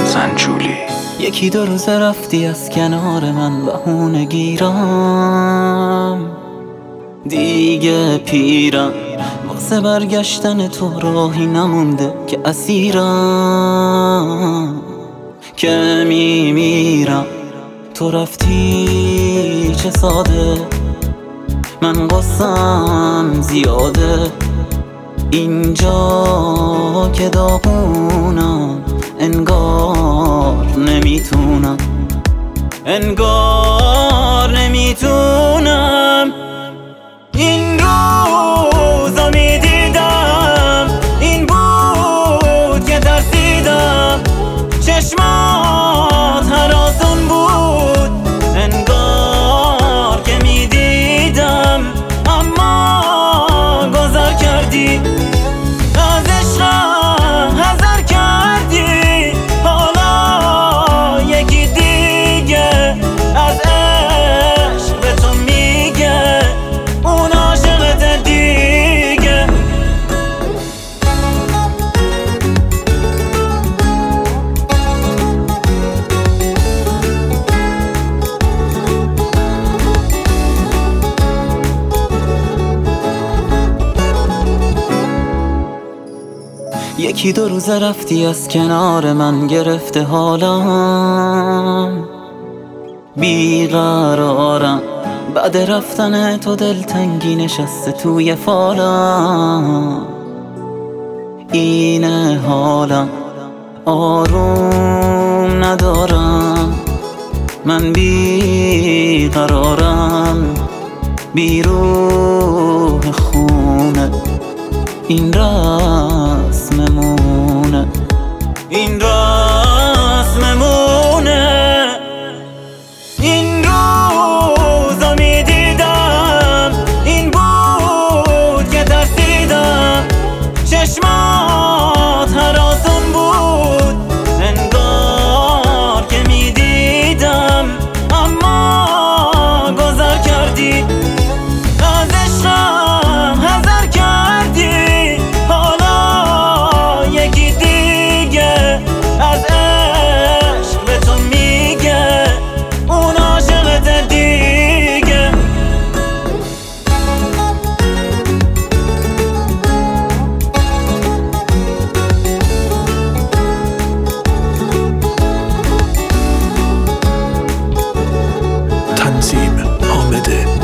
زنجولی. یکی دو روز رفتی از کنار من بهونه گیرم، دیگه پیرم واسه برگشتن تو راهی نمونده که اسیرم، که میمیرم تو رفتی چه ساده، من قصم زیاده اینجا که داغونم، انگار نمیتونم، انگار نمیتونم. این روزا میدیدم این بود که ترسیدم، چشمات هراسون بود انگار که میدیدم، اما گذر کردی از عشقم، حذر کردی حالا یکی دیگه از عشق به تو میگه اون عاشقت دیگه. یکی دو روز رفتی از کنار من، گرفته حالم، بیقرارم بعد رفتن تو، دلتنگی نشسته توی فالم، اینه حالم آروم ندارم، من بیقرارم بی روح خونه، این رسممونه، این رسممونه. این روزا میدیدم این بود که ترسیدم، چشمات هراسون بود انگار که میدیدم، اما گذر کردی از عشقم، حذر کردی حالا یکی دیگه از عشق به تو میگه اون عاشقت دیگه. تنظیم حامد